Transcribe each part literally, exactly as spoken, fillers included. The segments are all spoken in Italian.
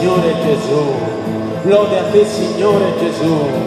Signore Gesù, lode a te Signore Gesù.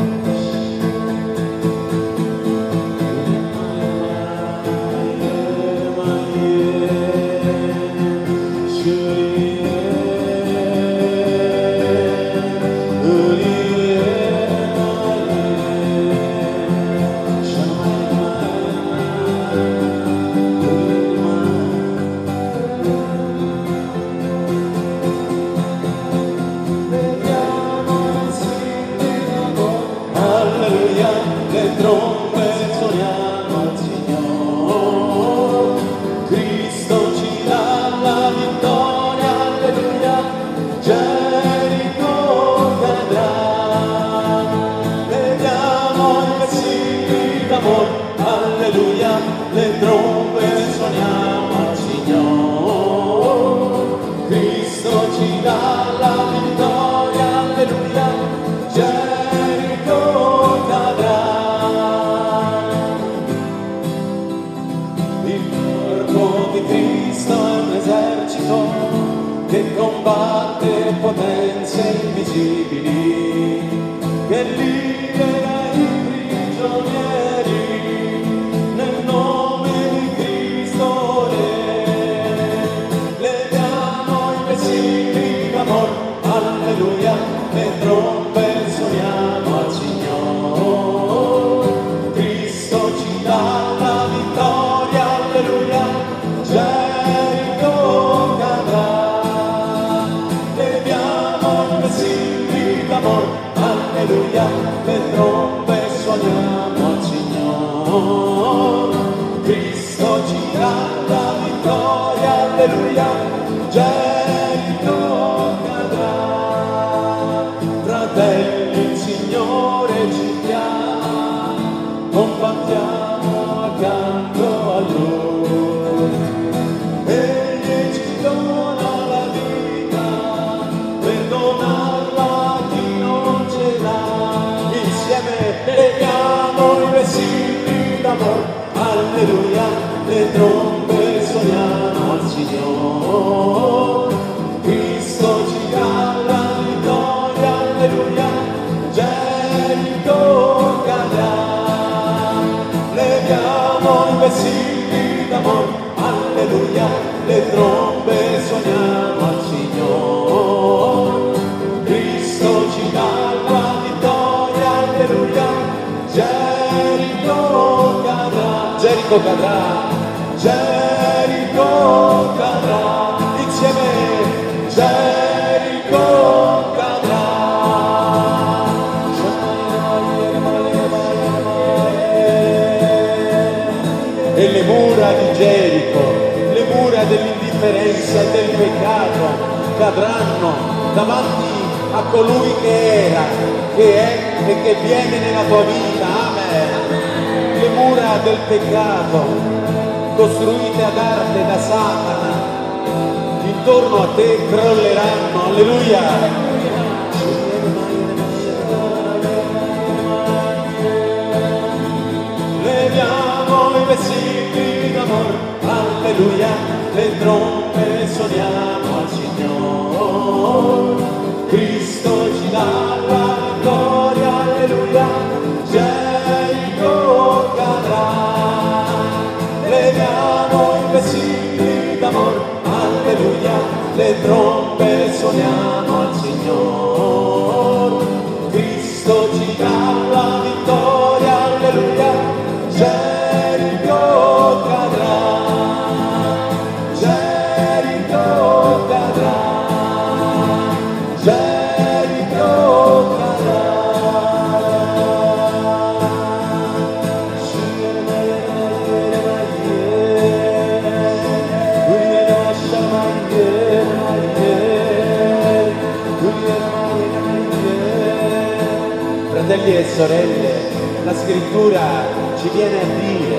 Fratelli e sorelle, la scrittura ci viene a dire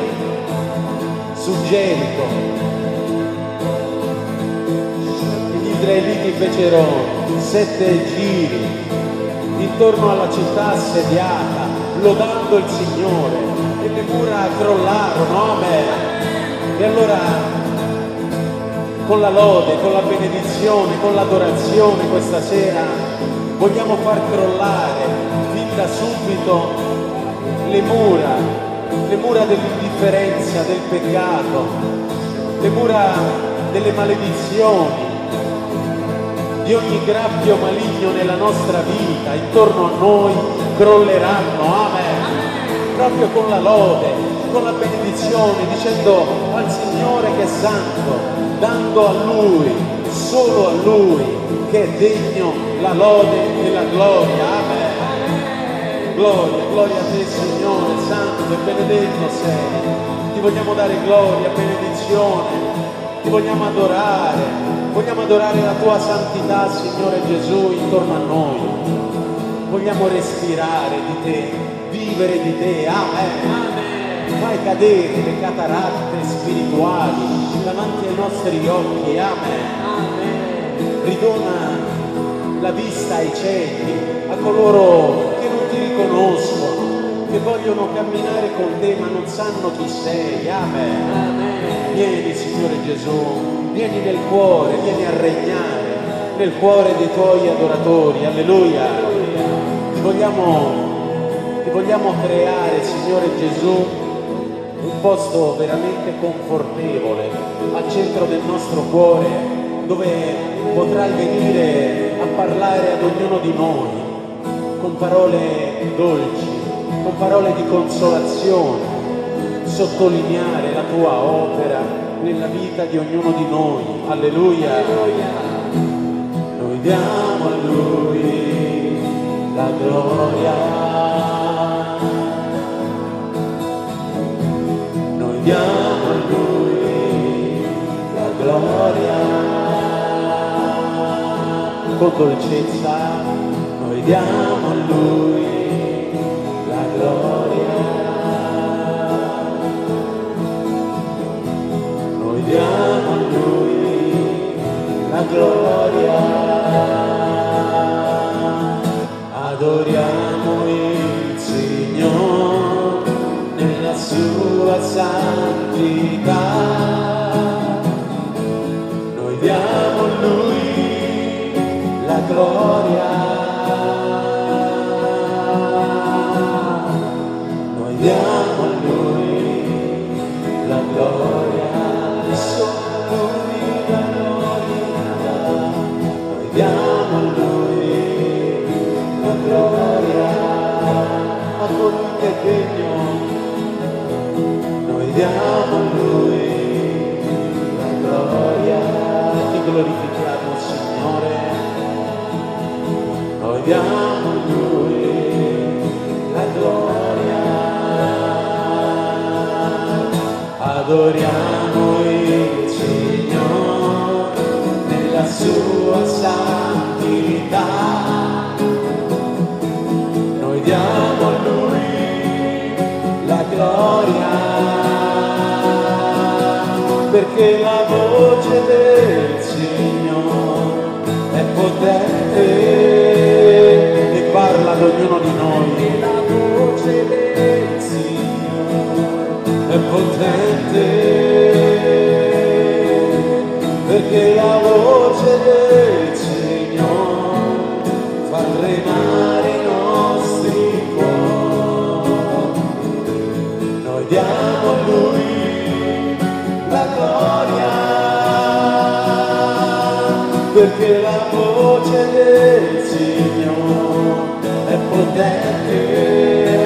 su Gerico, gli israeliti fecero sette giri intorno alla città assediata, lodando il Signore, e le mura crollarono, amen. E allora con la lode, con la benedizione, con l'adorazione questa sera vogliamo far crollare fin da subito le mura, le mura dell'indifferenza, del peccato, le mura delle maledizioni, di ogni graffio maligno nella nostra vita, intorno a noi crolleranno, amen, proprio con la lode, con la benedizione, dicendo al Signore che è santo, dando a Lui, solo a Lui, che è degno la lode e la gloria, amen. Gloria, gloria a te Signore, santo e benedetto sei, ti vogliamo dare gloria, benedizione, ti vogliamo adorare. Vogliamo adorare la tua santità, Signore Gesù, intorno a noi. Vogliamo respirare di te, vivere di te. Amen. Amen. Fai cadere le cataratte spirituali davanti ai nostri occhi. Amen. Amen. Ridona la vista ai ciechi, a coloro che non ti riconoscono, che vogliono camminare con te ma non sanno chi sei. Amen. Amen. Vieni, Signore Gesù. Vieni nel cuore, vieni a regnare nel cuore dei tuoi adoratori, alleluia. Ti vogliamo, ti vogliamo creare, Signore Gesù, un posto veramente confortevole al centro del nostro cuore, dove potrai venire a parlare ad ognuno di noi con parole dolci, con parole di consolazione, sottolineare la tua opera nella vita di ognuno di noi, alleluia. Noi diamo a Lui la gloria, noi diamo a Lui la gloria, con dolcezza noi diamo a Lui la gloria. Diamo a Lui la gloria, adoriamo il Signore nella sua santità, noi diamo a Lui la gloria, noi diamo a Lui la gloria. Diamo a Lui la gloria, a colui che è degno, noi diamo a Lui la gloria, ti glorifichiamo Signore, noi diamo a Lui la gloria, adoriamo il Signore nella sua santità, noi diamo a Lui la gloria, perché la voce del Signore è potente e parla ad ognuno di noi. La voce del Signore è potente, perché la voce del Signore fa tremare i nostri cuori. Noi diamo a Lui la gloria, perché la voce del Signore è potente.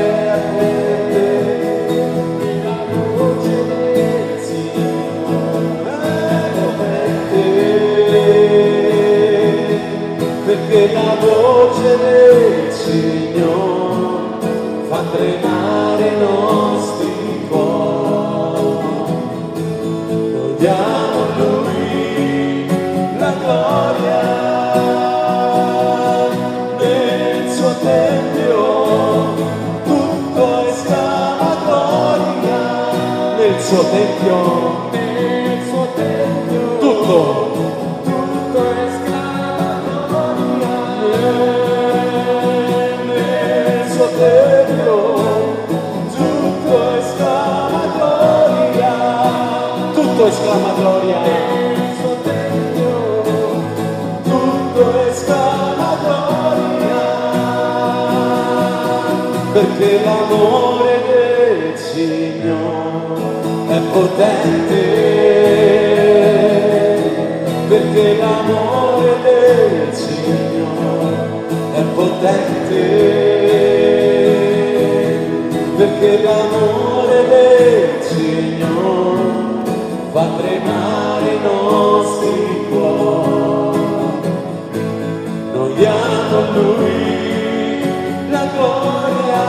Perché la voce del Signore fa tremare i nostri cuori, noi diamo a Lui la gloria, nel suo tempio tutto esclama gloria, nel suo tempio, nel suo tempio tutto. Tutto esclama gloria, tutto esclama gloria, perché l'amore del Signore è potente, perché l'amore del Signore è potente, perché l'amore del Signore fa tremare i nostri cuori. Noi diamo a Lui la gloria.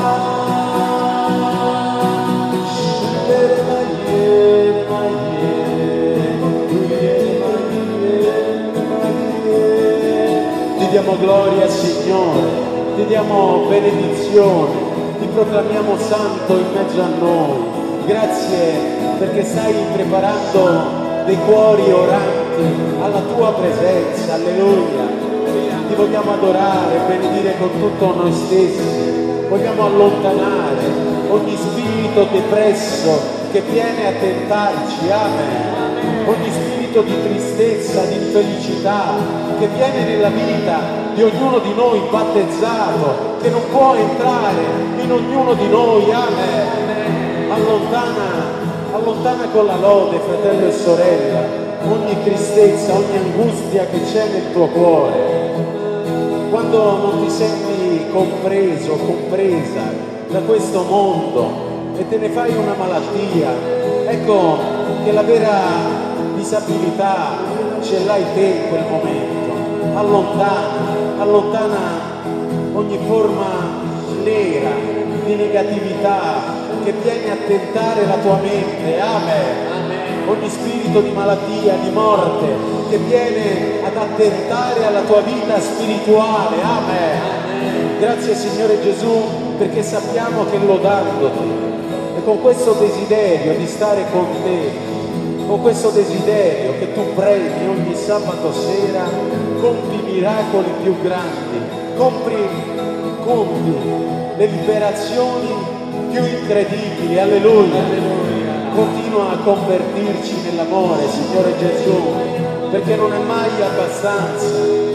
Ti diamo gloria, Signore, ti diamo benedizione, ti proclamiamo santo in mezzo a noi. Grazie perché stai preparando dei cuori oranti alla tua presenza, alleluia. Ti vogliamo adorare, benedire con tutto noi stessi, vogliamo allontanare ogni spirito depresso che viene a tentarci, amen. Ogni spirito di tristezza, di infelicità che viene nella vita di ognuno di noi battezzato, che non può entrare in ognuno di noi, amen. Allontana Allontana con la lode, fratello e sorella, ogni tristezza, ogni angustia che c'è nel tuo cuore. Quando non ti senti compreso, compresa da questo mondo e te ne fai una malattia, ecco che la vera disabilità ce l'hai te in quel momento. Allontana, allontana ogni forma nera di negatività che viene a tentare la tua mente, amen. Ogni spirito di malattia, di morte che viene ad attentare alla tua vita spirituale, amen. Grazie Signore Gesù, perché sappiamo che lodandoti e con questo desiderio di stare con te, con questo desiderio che tu preghi ogni sabato sera, compi miracoli più grandi, compri, compi le liberazioni più incredibili, alleluia, alleluia. Continua a convertirci nell'amore, Signore Gesù, perché non è mai abbastanza,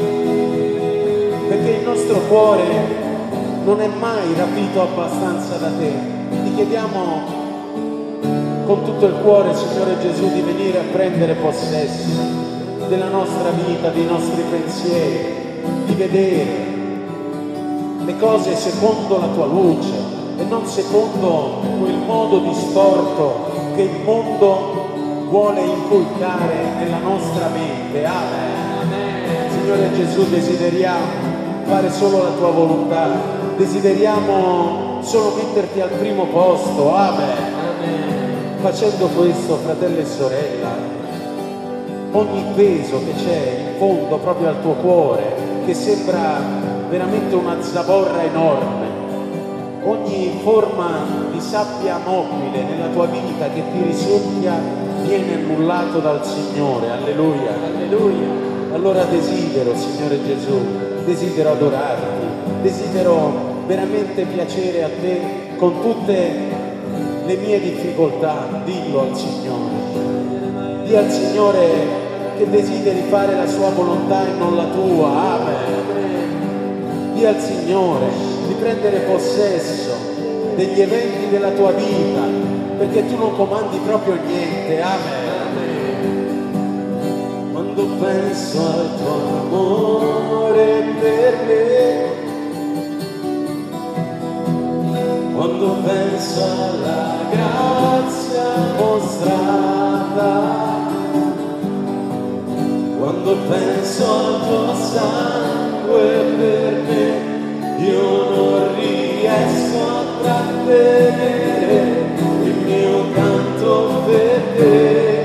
perché il nostro cuore non è mai rapito abbastanza da te. Ti chiediamo con tutto il cuore, Signore Gesù, di venire a prendere possesso della nostra vita, dei nostri pensieri, di vedere le cose secondo la tua luce e non secondo quel modo distorto che il mondo vuole inculcare nella nostra mente. Amen. Signore Gesù, desideriamo fare solo la tua volontà, desideriamo solo metterti al primo posto. Amen. Amen. Facendo questo, fratello e sorella, ogni peso che c'è in fondo proprio al tuo cuore, che sembra veramente una zavorra enorme, ogni forma di sabbia mobile nella tua vita che ti risucchia viene annullato dal Signore, alleluia, alleluia. Allora desidero, Signore Gesù, desidero adorarti, desidero veramente piacere a te con tutte le mie difficoltà. Dillo al Signore, di al Signore che desideri fare la sua volontà e non la tua, amen. Di al Signore di prendere possesso degli eventi della tua vita, perché tu non comandi proprio niente, amen. Quando penso al tuo amore per me, quando penso alla grazia mostrata, quando penso al tuo sangue per me, io non riesco a trattenere il mio canto per te.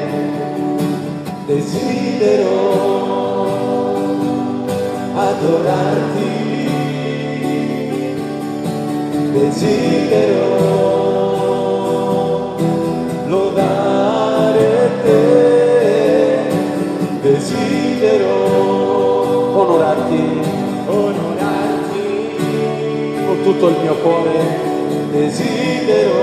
Desidero adorarti, desidero lodare te, desidero onorarti, onorarti con tutto il mio cuore. Desidero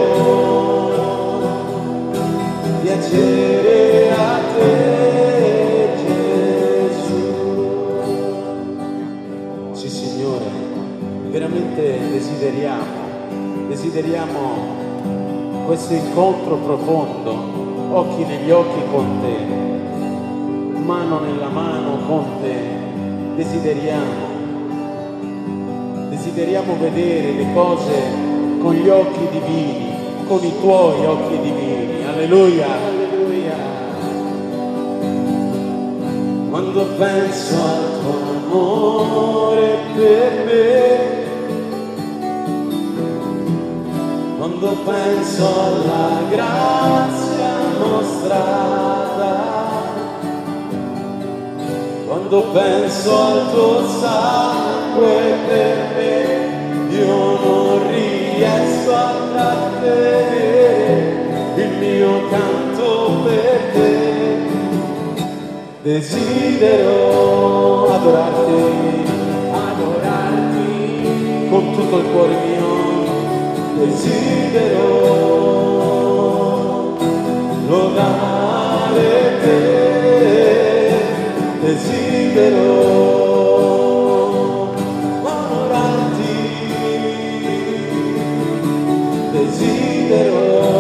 piacere a te, Gesù. Sì, Signore, veramente desideriamo desideriamo questo incontro profondo, occhi negli occhi con te, mano nella mano con te. Desideriamo, desideriamo vedere le cose con gli occhi divini, con i tuoi occhi divini. Alleluia, alleluia. Quando penso al tuo amore per me, quando penso alla grazia mostrata, quando penso al tuo sangue per me, io non riesco a trattenere il mio canto per te. Desidero adorarti, adorarti con tutto il cuore mio. Desidero lodare te, desidero adorarti, desidero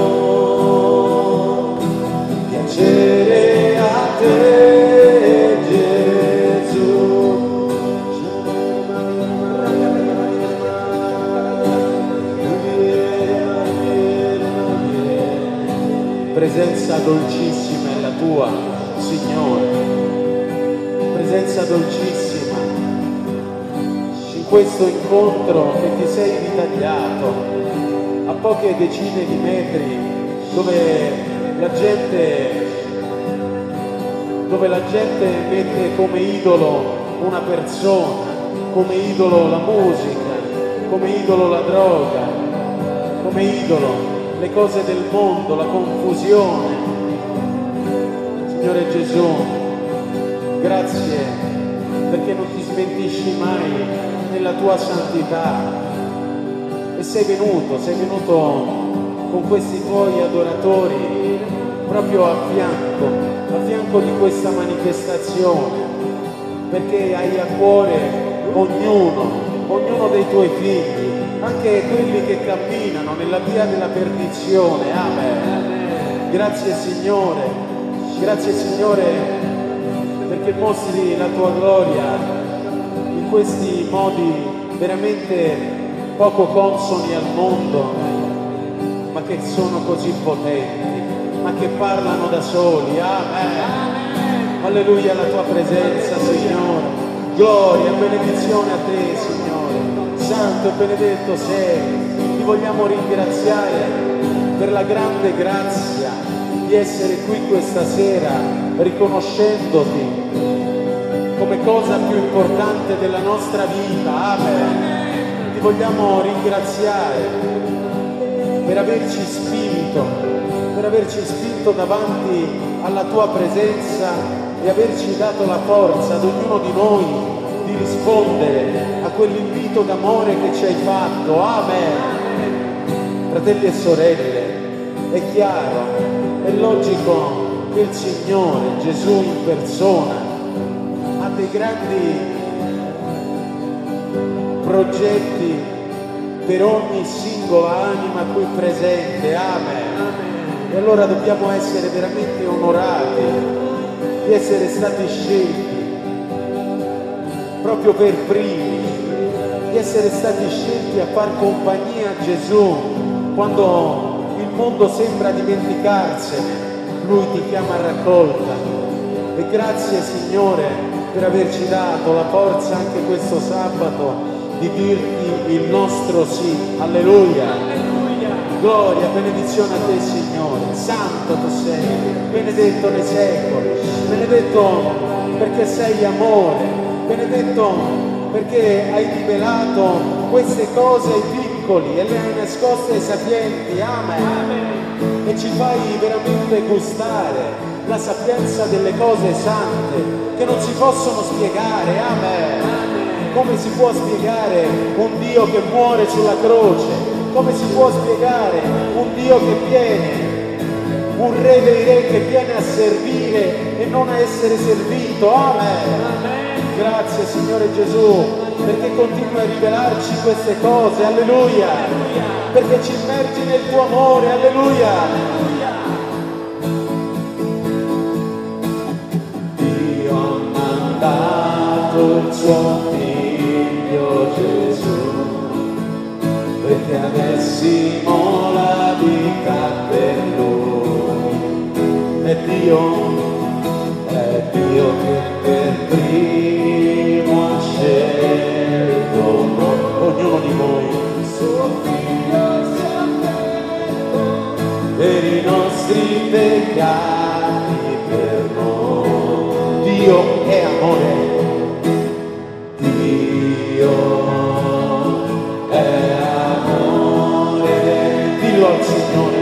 piacere a te, Gesù. Presenza dolcissima è la tua, Signore, presenza dolcissima in questo incontro che ti sei ritagliato a poche decine di metri, dove la gente, dove la gente mette come idolo una persona, come idolo la musica, come idolo la droga, come idolo le cose del mondo, la confusione. Signore Gesù, grazie perché non ti smentisci mai nella tua santità e sei venuto, sei venuto con questi tuoi adoratori proprio a fianco, a fianco di questa manifestazione, perché hai a cuore ognuno, ognuno dei tuoi figli, anche quelli che camminano nella via della perdizione. Amen. Grazie Signore, grazie Signore perché mostri la tua gloria in questi modi veramente poco consoni al mondo, ma che sono così potenti, ma che parlano da soli. Amen. Alleluia alla tua presenza, Signore. Gloria e benedizione a te, Signore. Santo e benedetto sei. Ti vogliamo ringraziare per la grande grazia di essere qui questa sera, riconoscendoti come cosa più importante della nostra vita. Amen. Ti vogliamo ringraziare per averci spinto, per averci spinto davanti alla tua presenza e averci dato la forza ad ognuno di noi di rispondere a quell'invito d'amore che ci hai fatto. Amen. Fratelli e sorelle, è chiaro, è logico che il Signore Gesù in persona ha dei grandi progetti per ogni singola anima qui presente. Amen. E allora dobbiamo essere veramente onorati di essere stati scelti proprio per primi, di essere stati scelti a far compagnia a Gesù quando il mondo sembra dimenticarsene. Lui ti chiama a raccolta e grazie Signore per averci dato la forza anche questo sabato di dirti il nostro sì. Alleluia, alleluia. Gloria, benedizione a te Signore. Santo tu sei, benedetto nei secoli, benedetto perché sei amore, benedetto perché hai rivelato queste cose ai piccoli e le hai nascoste ai sapienti. Amen. Amen. E ci fai veramente gustare la sapienza delle cose sante che non si possono spiegare. Amen. Amen. Come si può spiegare un Dio che muore sulla croce? Come si può spiegare un Dio che viene, un Re dei Re che viene a servire e non a essere servito? Amen. Amen. Grazie Signore Gesù perché continui a rivelarci queste cose, alleluia, perché ci immergi nel tuo amore, alleluia. Dio ha mandato il suo figlio Gesù perché avessimo la vita per lui. È Dio, è Dio che per primo ha scelto ognuno di voi, suo figlio si è offerto per i nostri peccati, per noi. Dio è amore, Dio è amore, dillo al Signore,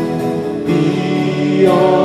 Dio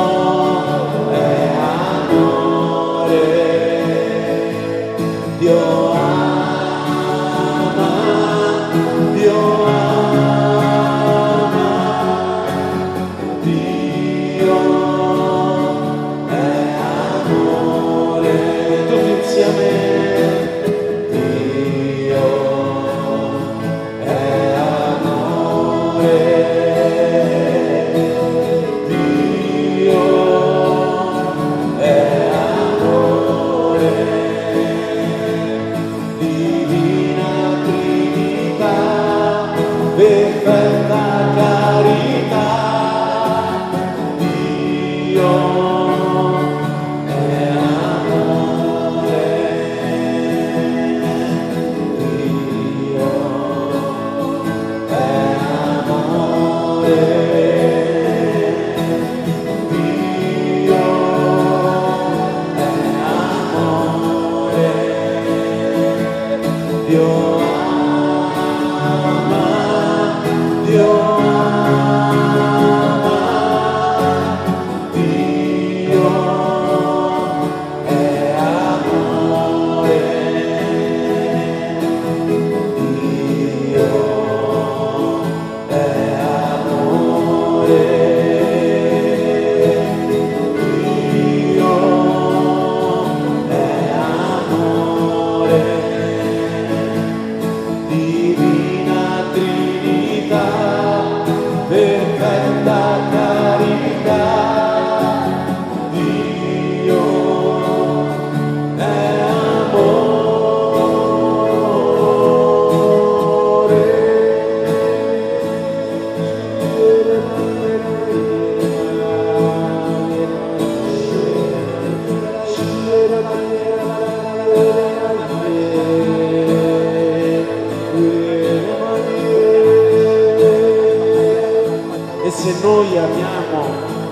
se noi amiamo,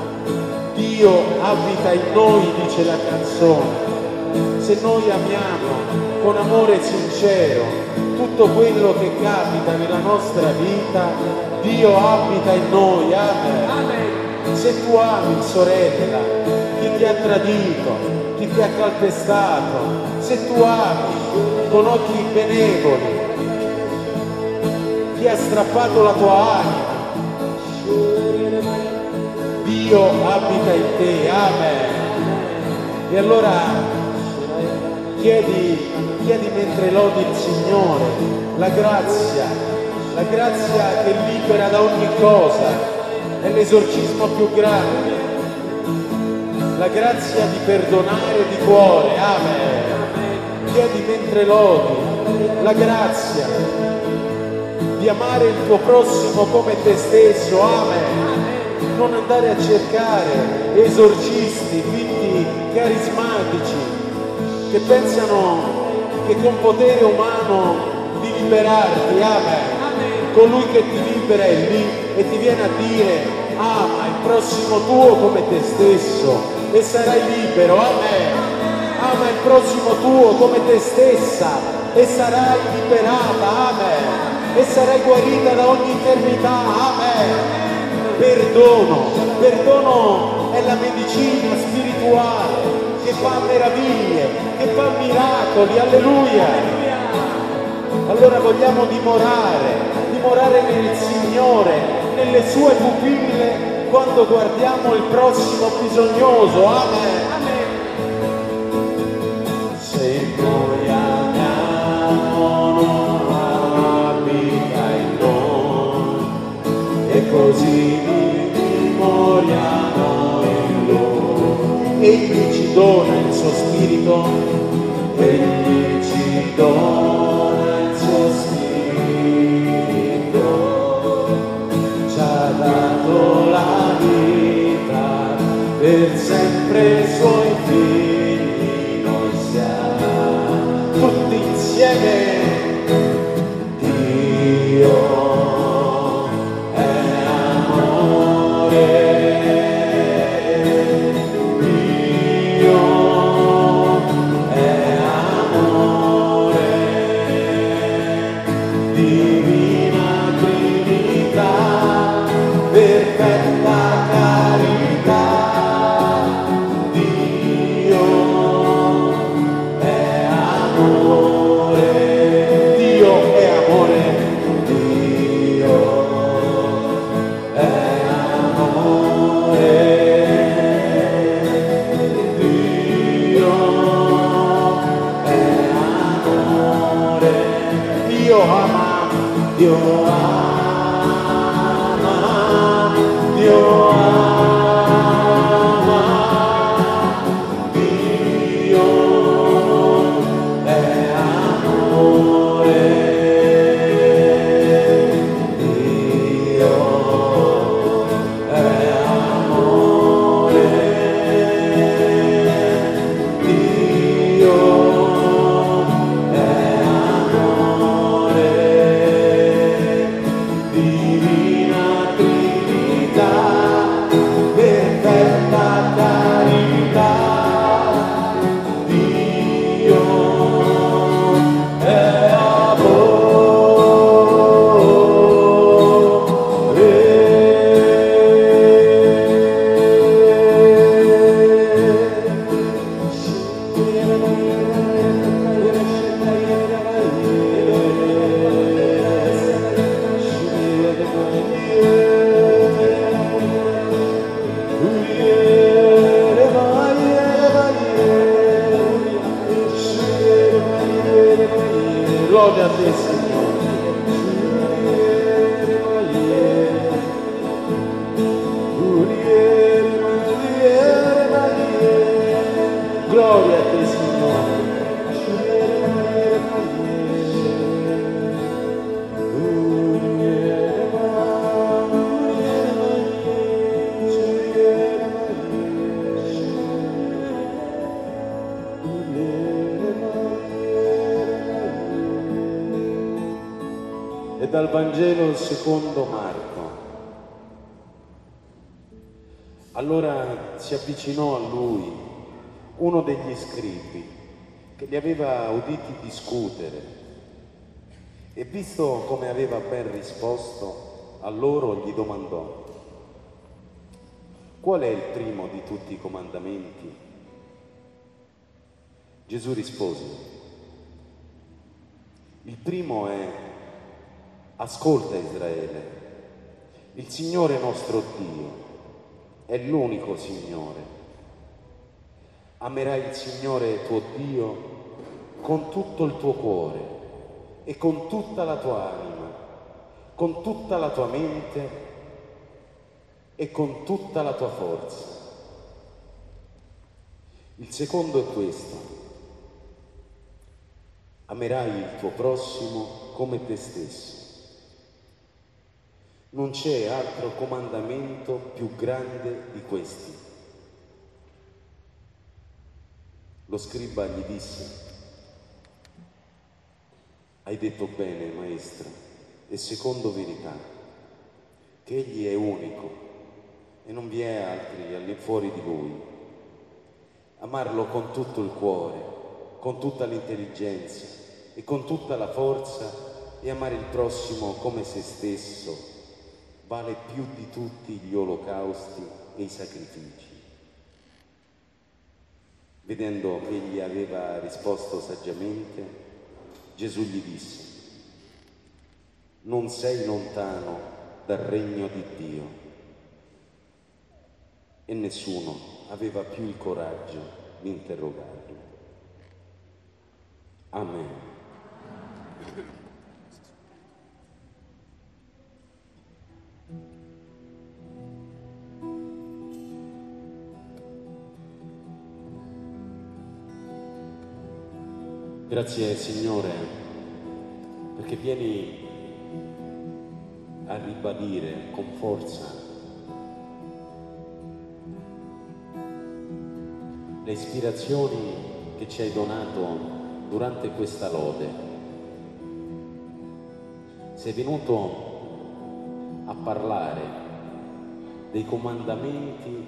Dio abita in noi, dice la canzone. Se noi amiamo con amore sincero tutto quello che capita nella nostra vita, Dio abita in noi. Amen. Se tu ami, sorella, chi ti ha tradito, chi ti ha calpestato, se tu ami con occhi benevoli chi ha strappato la tua anima, Dio abita in te. Amen. E allora chiedi, chiedi mentre lodi il Signore la grazia, la grazia che libera da ogni cosa, è l'esorcismo più grande, la grazia di perdonare di cuore. Amen. Chiedi mentre lodi la grazia di amare il tuo prossimo come te stesso. Amen. Non andare a cercare esorcisti, finti carismatici che pensano che con potere umano di liberarti. Amen. Colui che ti libera è lì e ti viene a dire: ama il prossimo tuo come te stesso e sarai libero. Amen. Ama il prossimo tuo come te stessa e sarai liberata. Amen. E sarai guarita da ogni infermità. Amen. Perdono, perdono è la medicina spirituale che fa meraviglie, che fa miracoli. Alleluia. Allora vogliamo dimorare, dimorare nel Signore, nelle sue pupille, quando guardiamo il prossimo bisognoso. Amen. Se noi amiamo Egli ci dona il suo spirito, Egli ci dona il suo spirito, ci ha dato la vita, per sempre suoi figli noi siamo, tutti insieme. Dal Vangelo secondo Marco. Allora si avvicinò a lui uno degli scribi che li aveva uditi discutere e, visto come aveva ben risposto a loro, gli domandò: qual è il primo di tutti i comandamenti? Gesù rispose: il primo è: ascolta Israele, il Signore nostro Dio è l'unico Signore. Amerai il Signore tuo Dio con tutto il tuo cuore e con tutta la tua anima, con tutta la tua mente e con tutta la tua forza. Il secondo è questo: amerai il tuo prossimo come te stesso. Non c'è altro comandamento più grande di questi. Lo scriba gli disse: hai detto bene, maestro, e secondo verità, che egli è unico e non vi è altri all'infuori di lui. Amarlo con tutto il cuore, con tutta l'intelligenza e con tutta la forza, e amare il prossimo come se stesso vale più di tutti gli olocausti e i sacrifici. Vedendo che egli aveva risposto saggiamente, Gesù gli disse: non sei lontano dal regno di Dio. E nessuno aveva più il coraggio di interrogarlo. Amen. Grazie Signore, perché vieni a ribadire con forza le ispirazioni che ci hai donato durante questa lode. Sei venuto a parlare dei comandamenti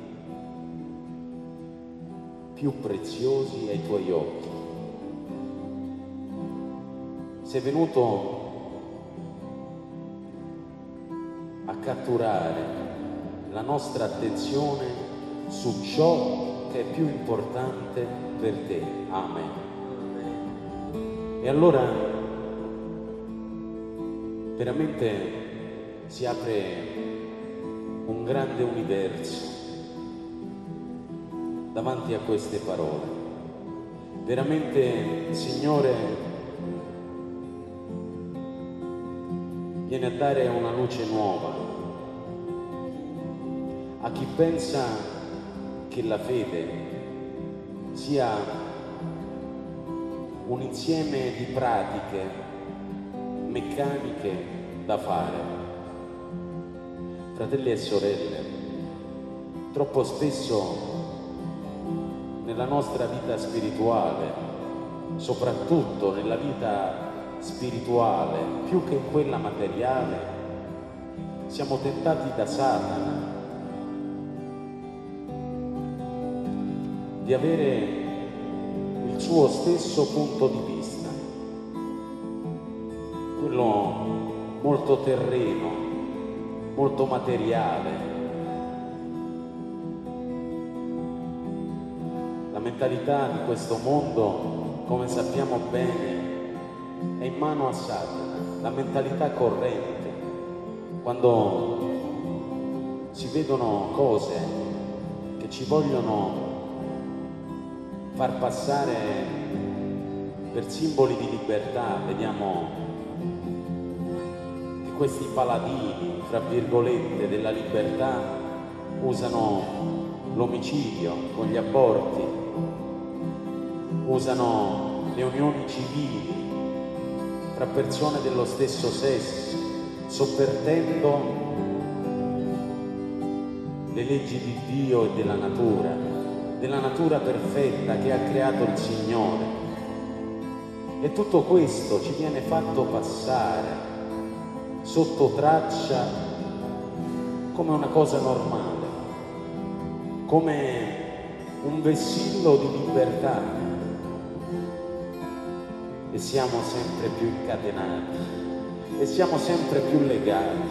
più preziosi ai tuoi occhi. Sei venuto a catturare la nostra attenzione su ciò che è più importante per te. Amen. E allora veramente si apre un grande universo davanti a queste parole. Veramente, Signore, viene a dare una luce nuova a chi pensa che la fede sia un insieme di pratiche meccaniche da fare. Fratelli e sorelle, troppo spesso nella nostra vita spirituale, soprattutto nella vita spirituale, più che in quella materiale, siamo tentati da Satana di avere il suo stesso punto di vista, quello molto terreno, molto materiale. La mentalità di questo mondo, come sappiamo bene, è in mano a Satana, la mentalità corrente. Quando si vedono cose che ci vogliono far passare per simboli di libertà, vediamo che questi paladini, fra virgolette, della libertà usano l'omicidio con gli aborti, usano le unioni civili tra persone dello stesso sesso, sovvertendo le leggi di Dio e della natura, della natura perfetta che ha creato il Signore. E tutto questo ci viene fatto passare sotto traccia come una cosa normale, come un vessillo di libertà. E siamo sempre più incatenati e siamo sempre più legati.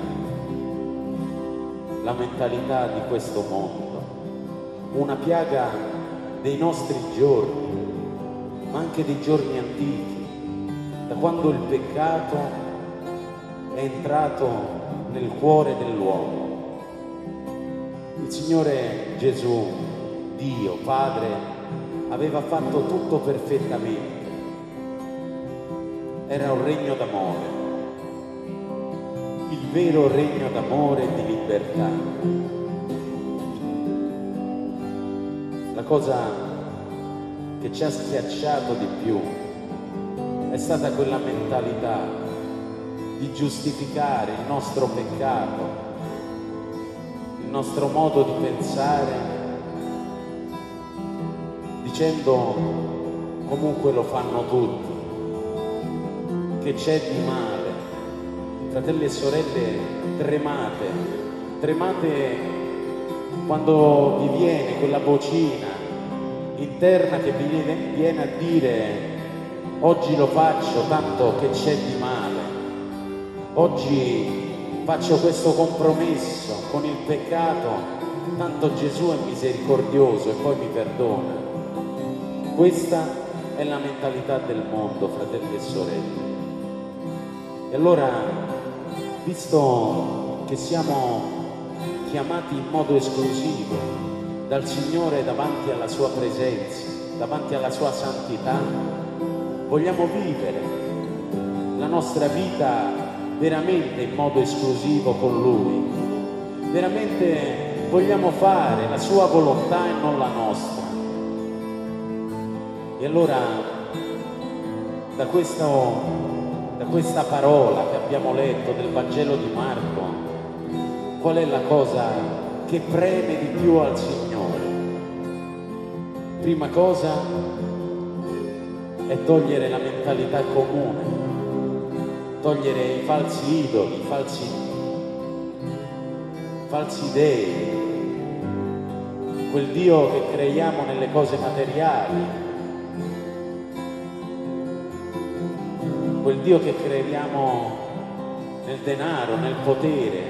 La mentalità di questo mondo, una piaga dei nostri giorni, ma anche dei giorni antichi, da quando il peccato è entrato nel cuore dell'uomo. Il Signore Gesù, Dio, Padre, aveva fatto tutto perfettamente. Era un regno d'amore, il vero regno d'amore e di libertà. La cosa che ci ha schiacciato di più è stata quella mentalità di giustificare il nostro peccato, il nostro modo di pensare, dicendo comunque lo fanno tutti. Che c'è di male? Fratelli e sorelle, tremate, tremate quando vi viene quella vocina interna che vi viene, viene a dire: oggi lo faccio, tanto che c'è di male, oggi faccio questo compromesso con il peccato, tanto Gesù è misericordioso e poi mi perdona. Questa è la mentalità del mondo, fratelli e sorelle. E allora, visto che siamo chiamati in modo esclusivo dal Signore davanti alla sua presenza, davanti alla sua santità, vogliamo vivere la nostra vita veramente in modo esclusivo con Lui. Veramente vogliamo fare la sua volontà e non la nostra. E allora da, questo, da questa parola che abbiamo letto del Vangelo di Marco, qual è la cosa che preme di più al Signore? Prima cosa è togliere la mentalità comune, togliere i falsi idoli, i falsi, falsi dei, quel Dio che creiamo nelle cose materiali, quel Dio che creiamo nel denaro, nel potere,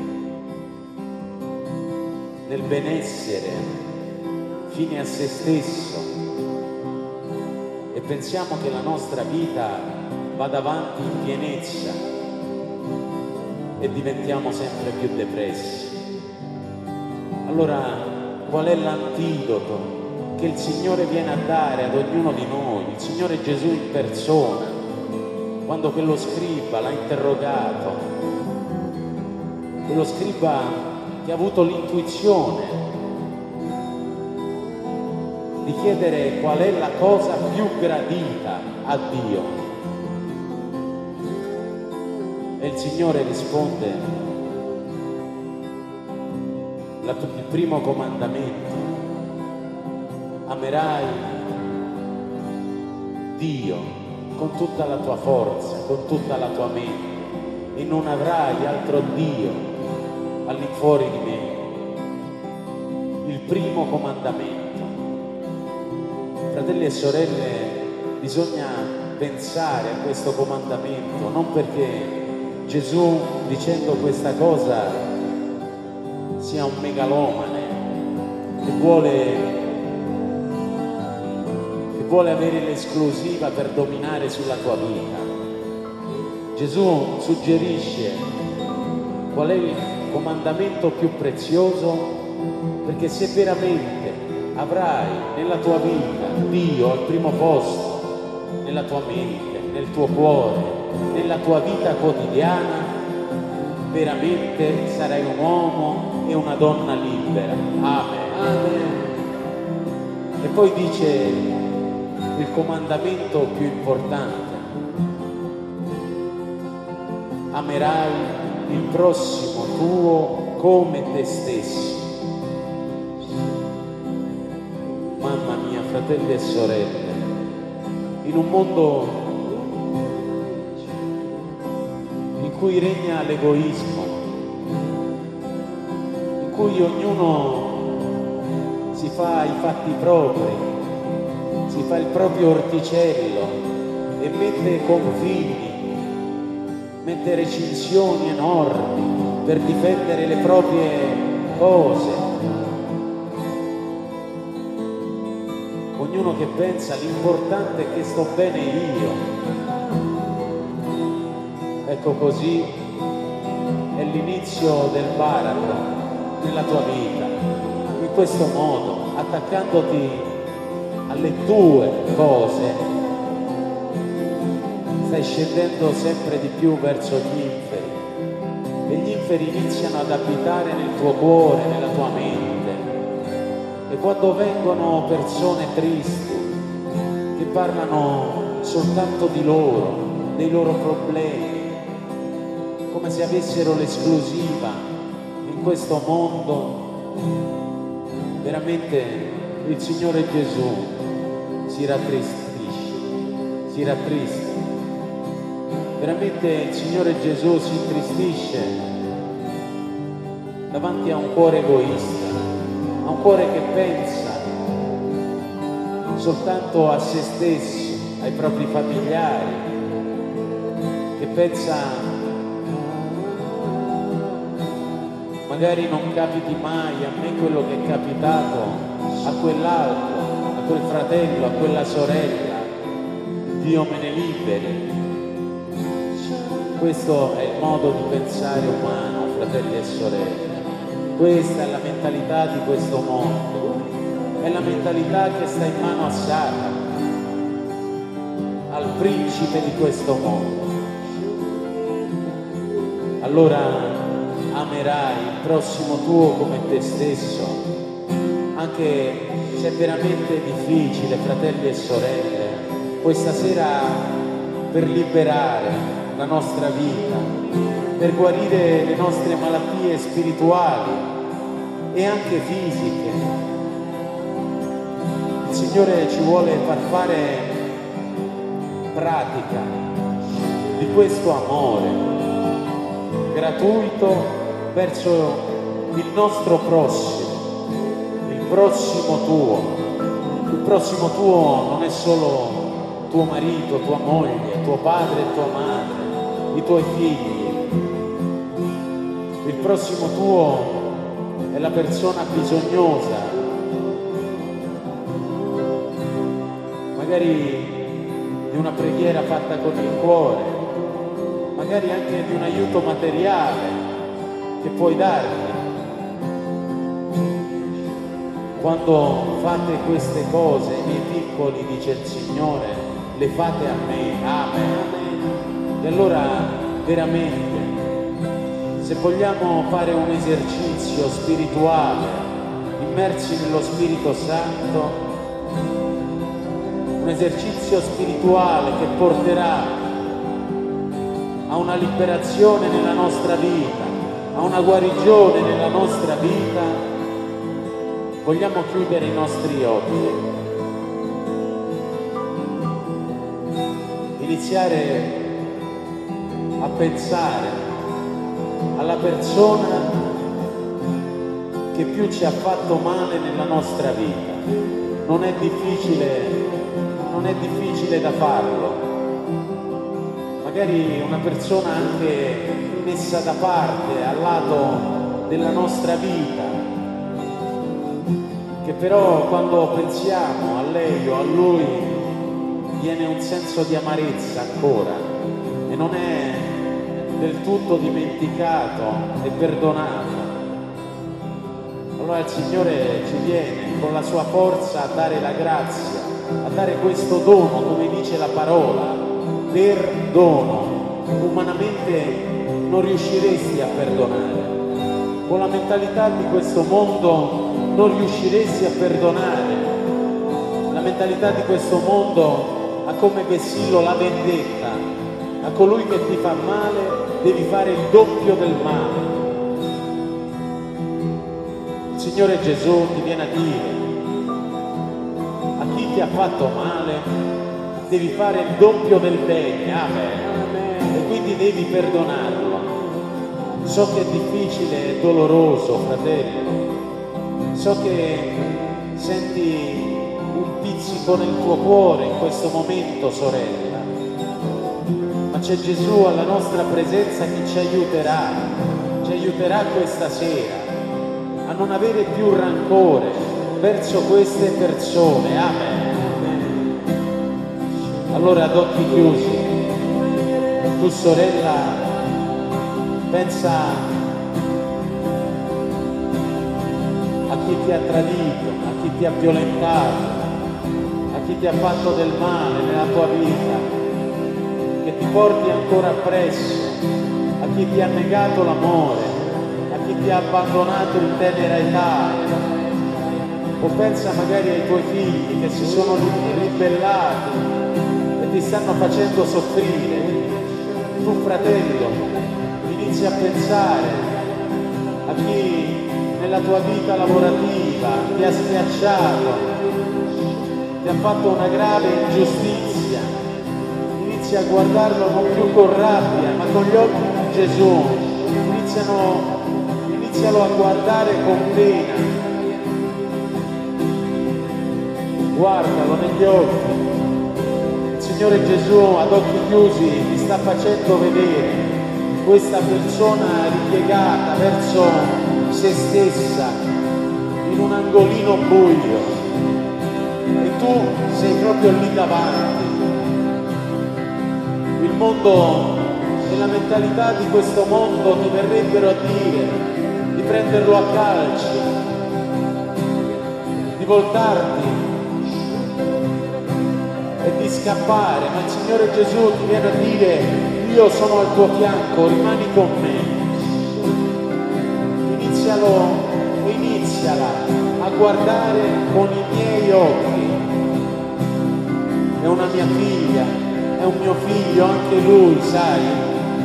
nel benessere, fine a se stesso, e pensiamo che la nostra vita vada avanti in pienezza e diventiamo sempre più depressi. Allora, qual è l'antidoto che il Signore viene a dare ad ognuno di noi? Il Signore Gesù in persona, quando quello scriba l'ha interrogato, quello scriba che ha avuto l'intuizione di chiedere qual è la cosa più gradita a Dio. E il Signore risponde: la, il primo comandamento, amerai Dio con tutta la tua forza, con tutta la tua mente, e non avrai altro Dio all'infuori di me. Il primo comandamento. Fratelli e sorelle, bisogna pensare a questo comandamento, non perché Gesù, dicendo questa cosa, sia un megalomane che vuole, che vuole avere l'esclusiva per dominare sulla tua vita. Gesù suggerisce qual è il comandamento più prezioso, perché se veramente avrai nella tua vita Dio al primo posto, nella tua mente, nel tuo cuore, nella tua vita quotidiana, veramente sarai un uomo e una donna libera. Amen. Amen. E poi dice il comandamento più importante: amerai il prossimo tuo come te stesso. Mamma mia, fratelli e sorelle, in un mondo in cui regna l'egoismo, in cui ognuno si fa i fatti propri, si fa il proprio orticello e mette confini, mette recinzioni enormi per difendere le proprie cose. Ognuno che pensa l'importante è che sto bene io. Ecco, così è l'inizio del baratro nella tua vita. In questo modo, attaccandoti alle tue cose, stai scendendo sempre di più verso gli inferi, e gli inferi iniziano ad abitare nel tuo cuore, nella tua mente. E quando vengono persone tristi che parlano soltanto di loro, dei loro problemi, come se avessero l'esclusiva in questo mondo, veramente il Signore Gesù si rattristisce, si rattrista. Veramente il Signore Gesù si intristisce davanti a un cuore egoista, a un cuore che pensa soltanto a se stesso, ai propri familiari, che pensa magari non capiti mai a me quello che è capitato a quell'altro, a quel fratello, a quella sorella, Dio me ne liberi. Questo è il modo di pensare umano, fratelli e sorelle. Questa è la mentalità di questo mondo, è la mentalità che sta in mano a Satana, al principe di questo mondo. Allora amerai il prossimo tuo come te stesso, anche se è veramente difficile, fratelli e sorelle. Questa sera per liberare la nostra vita, per guarire le nostre malattie spirituali e anche fisiche. Il Signore ci vuole far fare pratica di questo amore gratuito verso il nostro prossimo, il prossimo tuo. Il prossimo tuo non è solo tuo marito, tua moglie, tuo padre e tua madre, i tuoi figli. Il prossimo tuo è la persona bisognosa, magari di una preghiera fatta con il cuore, magari anche di un aiuto materiale che puoi dargli. Quando fate queste cose, i miei piccoli, dice il Signore, le fate a me. Amen. E allora veramente, se vogliamo fare un esercizio spirituale, immersi nello Spirito Santo, un esercizio spirituale che porterà a una liberazione nella nostra vita, a una guarigione nella nostra vita, vogliamo chiudere i nostri occhi, iniziare a pensare alla persona che più ci ha fatto male nella nostra vita. Non è difficile, non è difficile da farlo. Magari una persona anche messa da parte al lato della nostra vita, che però quando pensiamo a lei o a lui viene un senso di amarezza ancora e non è del tutto dimenticato e perdonato. Allora il Signore ci viene con la sua forza a dare la grazia, a dare questo dono, come dice la parola, perdono. Umanamente non riusciresti a perdonare, con la mentalità di questo mondo non riusciresti a perdonare. La mentalità di questo mondo ha come vessillo la vendetta. A colui che ti fa male devi fare il doppio del male. Il Signore Gesù ti viene a dire: a chi ti ha fatto male devi fare il doppio del bene. Amen. E quindi devi perdonarlo. So che è difficile, è doloroso, fratello. So che senti un pizzico nel tuo cuore in questo momento, sorella, ma c'è Gesù alla nostra presenza che ci aiuterà, ci aiuterà questa sera a non avere più rancore verso queste persone. Amen. Allora, ad occhi chiusi, tu sorella, pensa a chi ti ha tradito, a chi ti ha violentato, a chi ti ha fatto del male nella tua vita, che ti porti ancora appresso, a chi ti ha negato l'amore, a chi ti ha abbandonato in tenera età, o pensa magari ai tuoi figli che si sono ribellati e ti stanno facendo soffrire. Tu, fratello, inizi a pensare a chi nella tua vita lavorativa ti ha schiacciato, ti ha fatto una grave ingiustizia. Inizi a guardarlo non più con rabbia, ma con gli occhi di Gesù. Iniziano, inizialo a guardare con pena. Guardalo negli occhi. Il Signore Gesù, ad occhi chiusi, ti sta facendo vedere questa persona ripiegata verso se stessa in un angolino buio e tu sei proprio lì davanti. Il mondo e la mentalità di questo mondo ti verrebbero a dire di prenderlo a calci, di voltarti e di scappare, ma il Signore Gesù ti viene a dire: io sono al tuo fianco, rimani con me. Inizialo e iniziala a guardare con i miei occhi. È una mia figlia, è un mio figlio anche lui, sai.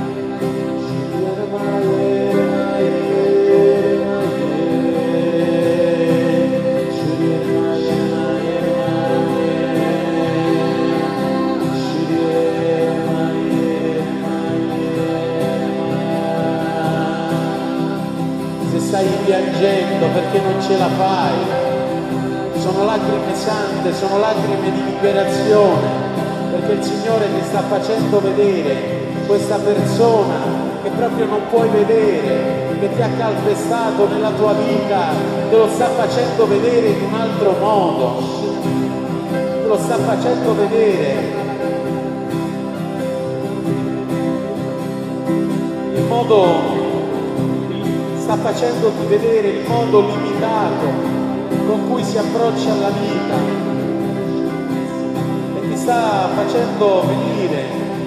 Se stai piangendo perché non ce la fai, sono lacrime sante, sono lacrime di liberazione, perché il Signore ti sta facendo vedere questa persona che proprio non puoi vedere, che ti ha calpestato nella tua vita, te lo sta facendo vedere in un altro modo, te lo sta facendo vedere in modo, sta facendoti vedere il modo limitato con cui si approccia alla vita. Sta facendo venire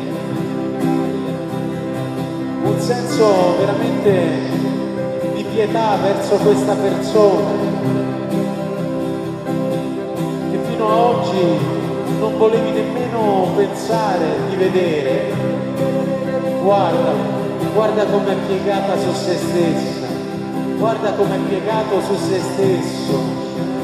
un senso veramente di pietà verso questa persona che fino ad oggi non volevi nemmeno pensare di vedere. Guarda, guarda come è piegata su se stessa, guarda come è piegato su se stesso.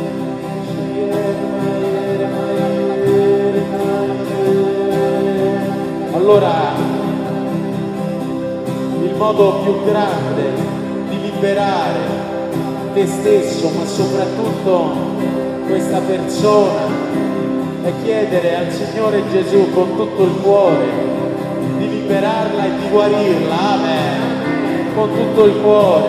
Allora, il modo più grande di liberare te stesso, ma soprattutto questa persona, è chiedere al Signore Gesù con tutto il cuore di liberarla e di guarirla, amen, con tutto il cuore,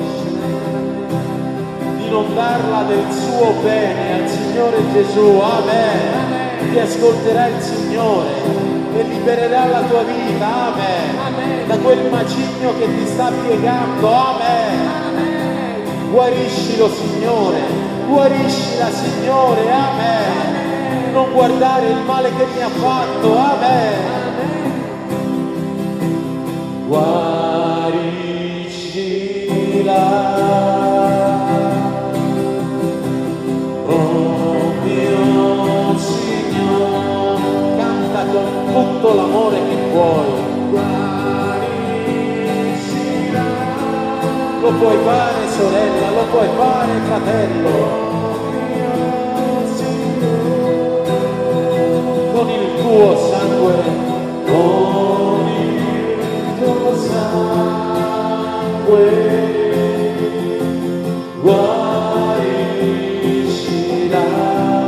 di non darla del suo bene al Signore Gesù, amen, ti ascolterà il Signore e libererà la tua vita, amen, amen, da quel macigno che ti sta piegando, amen, amen. Guariscilo, Signore, guariscila, Signore, amen, amen. Non guardare il male che mi ha fatto, amen, amen. Guariscila. Tutto l'amore che puoi, lo puoi fare sorella, lo puoi fare fratello, con il tuo sangue, con il tuo sangue, guariscila.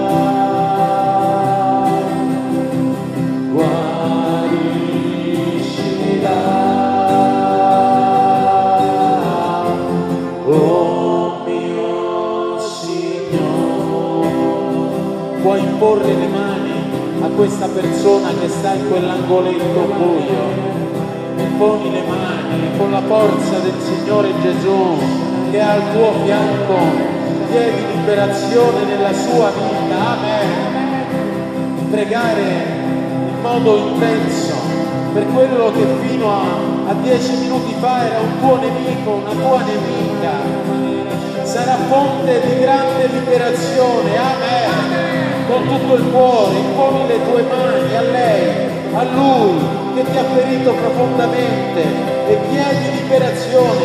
Puoi imporre le mani a questa persona che sta in quell'angoletto buio, imponi le mani con la forza del Signore Gesù che è al tuo fianco, chiedi liberazione nella sua vita, amen. Pregare in modo intenso per quello che fino a, a dieci minuti fa era un tuo nemico, una tua nemica, sarà fonte di grande liberazione, amen. Con tutto il cuore, imponi le tue mani a lei, a lui che ti ha ferito profondamente e chiedi liberazione.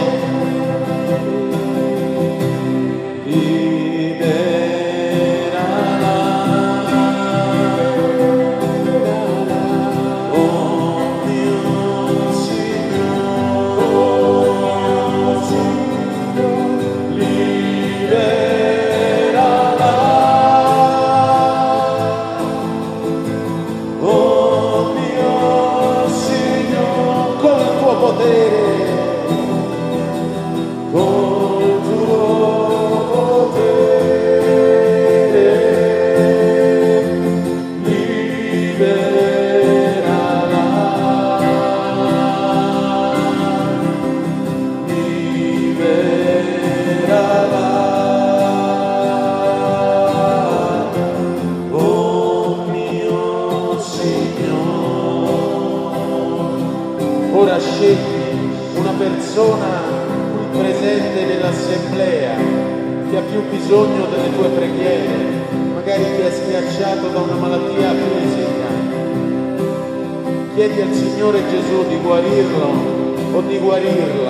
Liberala, oh mio Signore, oh mio Signore, liberala. Potere, col tuo potere, liberala, liberala, oh mio Signore. Ora scegli una persona qui presente nell'assemblea che ha più bisogno delle tue preghiere, magari ti è schiacciato da una malattia fisica, Chiedi al Signore Gesù di guarirlo o di guarirla,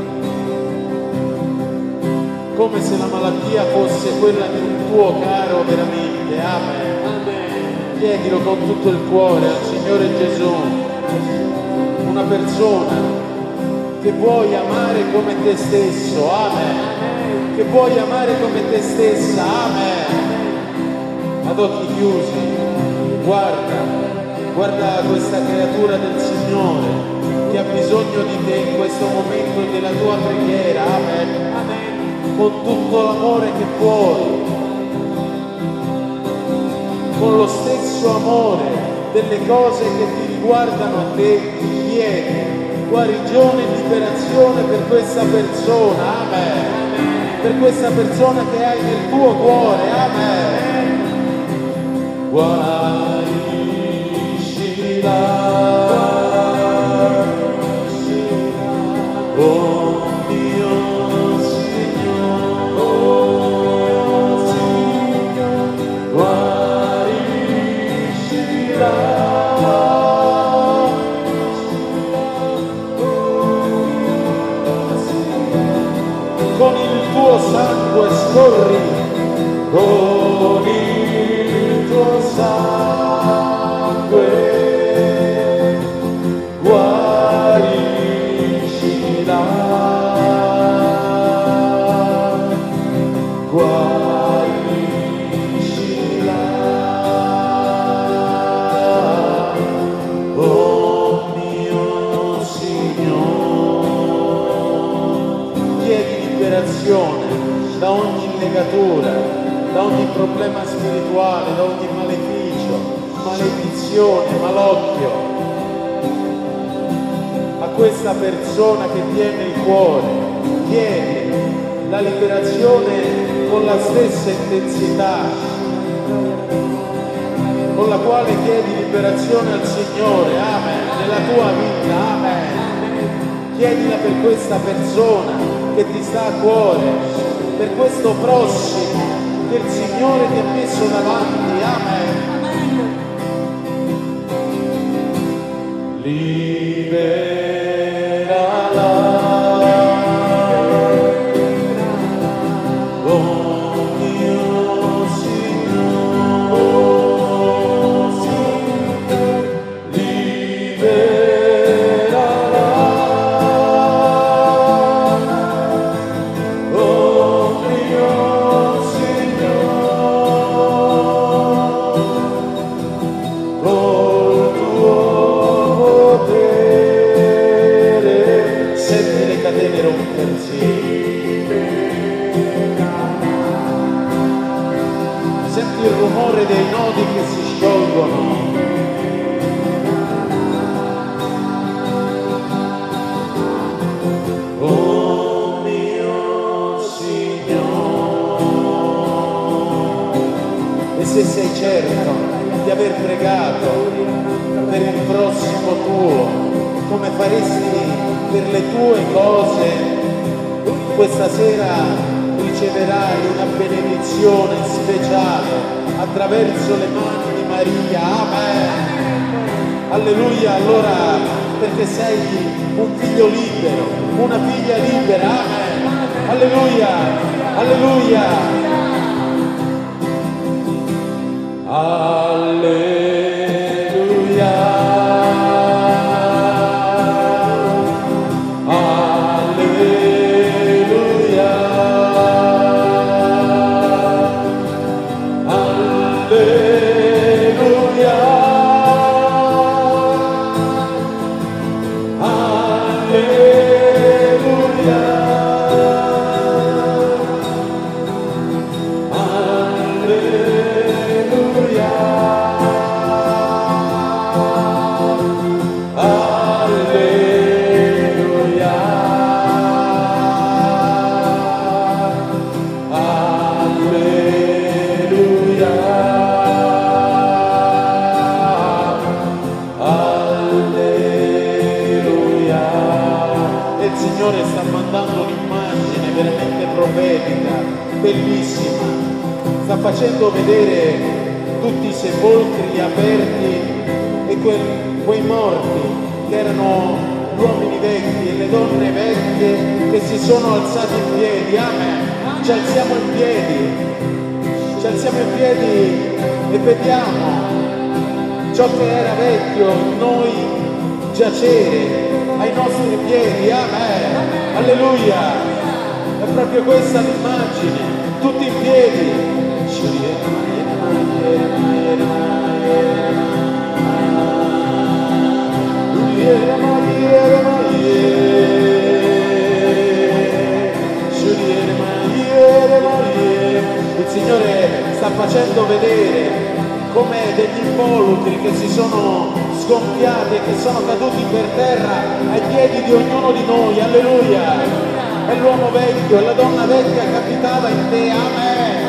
come se la malattia fosse quella di un tuo caro veramente. Amen. Amen. Chiedilo con tutto il cuore al Signore Gesù, una persona che vuoi amare come te stesso. Amen. Che vuoi amare come te stessa. Amen. Ad occhi chiusi, guarda. Guarda questa creatura del Signore che ha bisogno di te in questo momento della tua preghiera. Amen. Amen. Con tutto l'amore che puoi, con lo stesso amore delle cose che ti riguardano a te, chiedi guarigione e liberazione per questa persona. Amen. Per questa persona che hai nel tuo cuore. Amen. Guarda. Oh mio Signore, guariscila con il tuo sangue, scorri con il tuo sangue. Da ogni legatura, da ogni problema spirituale, da ogni maleficio, maledizione, malocchio. A questa persona che tiene il cuore, chiedi la liberazione con la stessa intensità con la quale chiedi liberazione al Signore. Amen. Nella tua vita. Amen. Chiedila per questa persona che ti sta a cuore, per questo prossimo che il Signore ti ha messo davanti. Amen. Liberala. Oh mio Signore, liberala. Oh mio Signore, col tuo potere, senti le catene rompersi. Senti il rumore dei nodi che si sciolgono. Oh mio Signore. E se sei certo di aver pregato per il prossimo tuo, come faresti per le tue cose, questa sera riceverai una benedizione speciale attraverso le mani di Maria. Amen. Alleluia. Allora, perché sei un figlio libero, una figlia libera. Amen. Alleluia. Alleluia. Alleluia. Bellissima, sta facendo vedere tutti i sepolcri aperti e quel, quei morti che erano gli uomini vecchi e le donne vecchie che si sono alzati in piedi. Amen. Ci alziamo in piedi, ci alziamo in piedi e vediamo ciò che era vecchio in noi giacere ai nostri piedi. Amen. Alleluia. È proprio questa l'immagine, tutti in piedi. Il Signore sta facendo vedere come degli involucri che si sono sgonfiati e che sono caduti per terra ai piedi di ognuno di noi. Alleluia. È l'uomo vecchio, è la donna vecchia che abitava in te. Amen.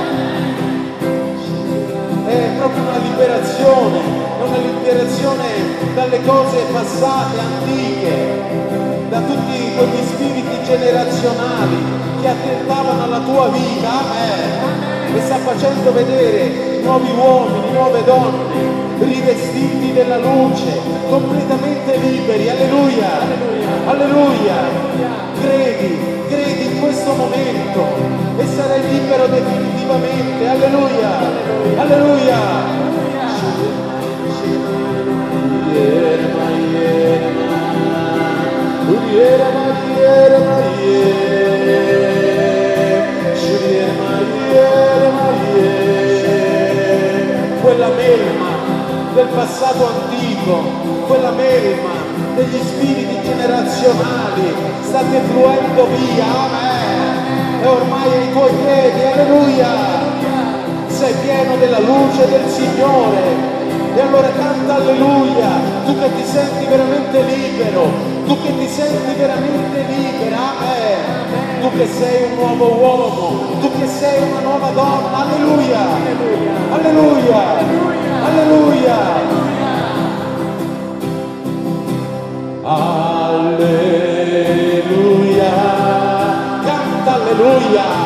È proprio una liberazione, è una liberazione dalle cose passate, antiche, da tutti quegli spiriti generazionali che attentavano alla tua vita. Amen. E sta facendo vedere nuovi uomini, nuove donne, rivestiti della luce, completamente liberi. Alleluia. Alleluia. Credi, credi in questo momento e sarai libero definitivamente. Alleluia. Alleluia. Quella melma del passato antico, quella melma degli spiriti generazionali sta defluendo via. Amen. E ormai ai tuoi piedi. Alleluia. Sei pieno della luce del Signore. E allora canta alleluia, tu che ti senti veramente libero, tu che ti senti veramente libera. Amen. Tu che sei un nuovo uomo, tu che sei una nuova donna. Alleluia. Alleluia. Alleluia. Alleluia. Canta alleluia.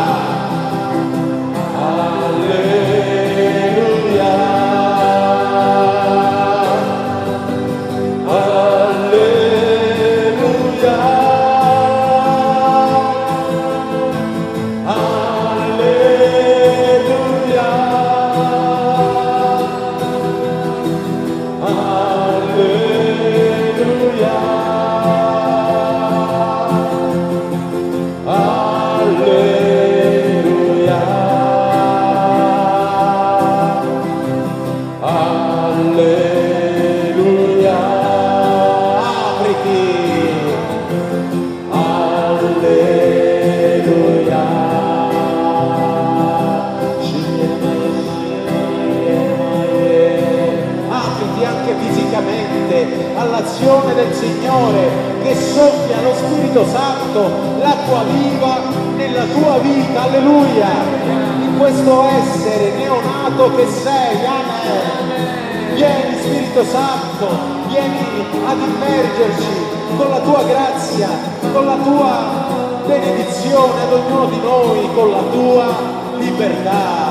All'azione del Signore che soffia lo Spirito Santo, l'acqua viva nella tua vita. Alleluia. In questo essere neonato che sei. Amen. Vieni Spirito Santo, vieni ad immergerci con la tua grazia, con la tua benedizione ad ognuno di noi, con la tua libertà.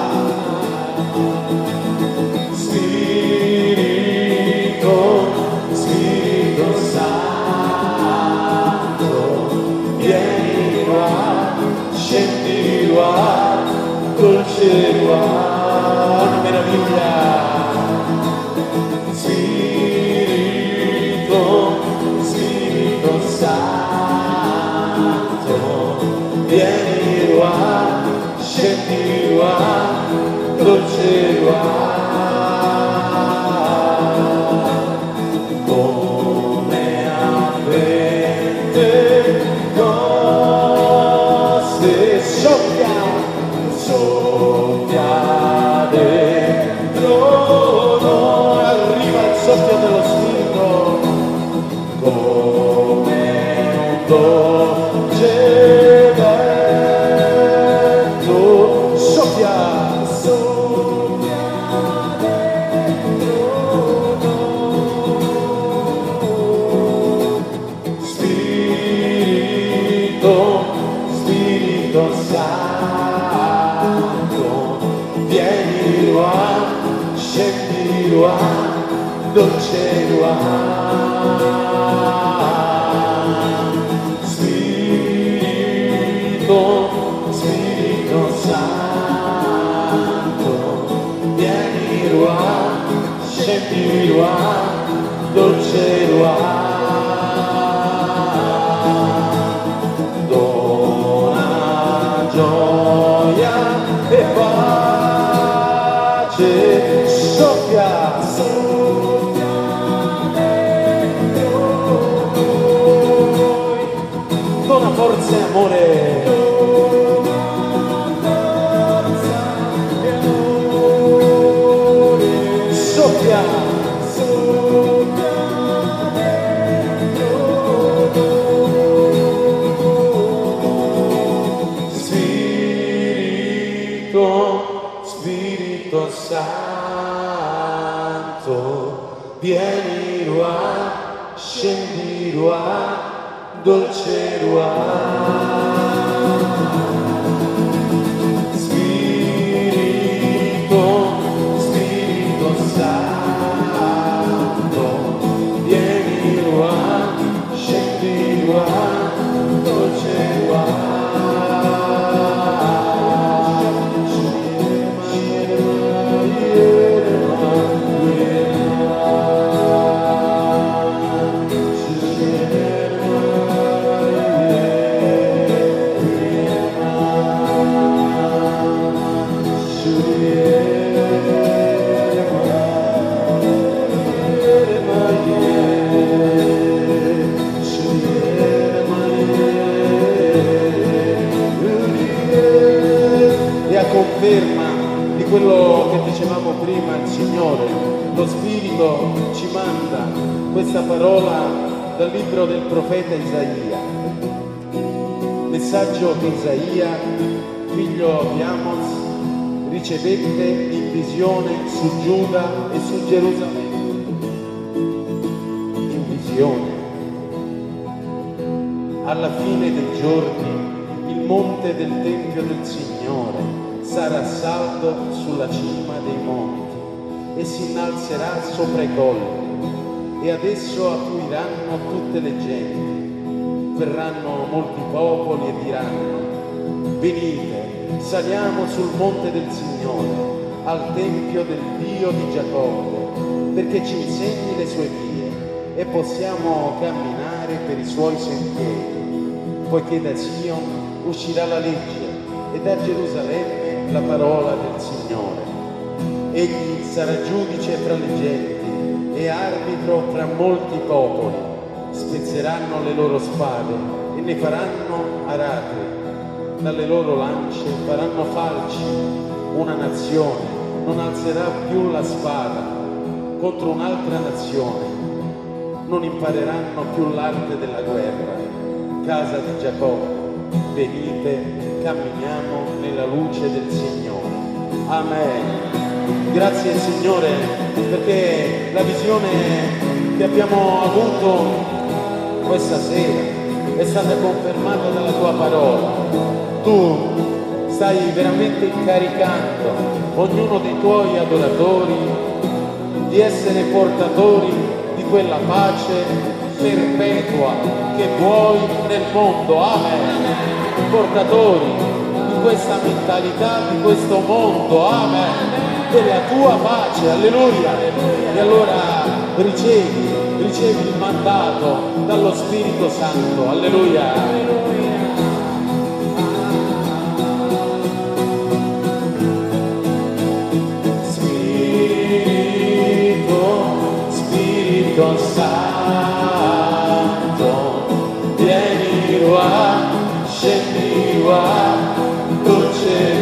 Spirito vieni qua, scendi qua, dolce qua, una meraviglia. Spirito, Spirito Santo, vieni qua, scendi qua, dolce qua. Dolce qua, Spirito, Spirito Santo, vieni Ruach, scendi Ruach, dolce Ruach, dona gioia e pace, soffia, soffia dentro noi, dona forza e amore. Spirito Santo, vieni Ruach, scendi Ruach, dolce Ruach. Spirito, Spirito Santo, vieni Ruach, scendi Ruach, dolce Ruach. Conferma di quello che dicevamo prima, il Signore, lo Spirito ci manda questa parola dal libro del profeta Isaia, messaggio che Isaia, figlio di Amos, ricevette in visione su Giuda e su Gerusalemme. In visione. Alla fine dei giorni il monte del Tempio del Signore sarà saldo sulla cima dei monti e si innalzerà sopra i colli, e ad esso affluiranno tutte le genti. Verranno molti popoli e diranno: venite, saliamo sul monte del Signore, al tempio del Dio di Giacobbe, perché ci insegni le sue vie e possiamo camminare per i suoi sentieri, poiché da Sion uscirà la legge e da Gerusalemme la parola del Signore. Egli sarà giudice fra le genti e arbitro fra molti popoli. Spezzeranno le loro spade e ne faranno arate. Dalle loro lance faranno falci. Una nazione non alzerà più la spada contro un'altra nazione. Non impareranno più l'arte della guerra. Casa di Giacobbe, venite, camminiamo nella luce del Signore. Amen. Grazie Signore, perché la visione che abbiamo avuto questa sera è stata confermata dalla tua parola. Tu stai veramente incaricando ognuno dei tuoi adoratori di essere portatori di quella pace perpetua che vuoi nel mondo. Amen. Portatori di questa mentalità, di questo mondo, amen, della tua pace, alleluia. E allora ricevi, ricevi il mandato dallo Spirito Santo, alleluia. Spirito, Spirito Santo, vieni Ruach, scendi Ruach, dolce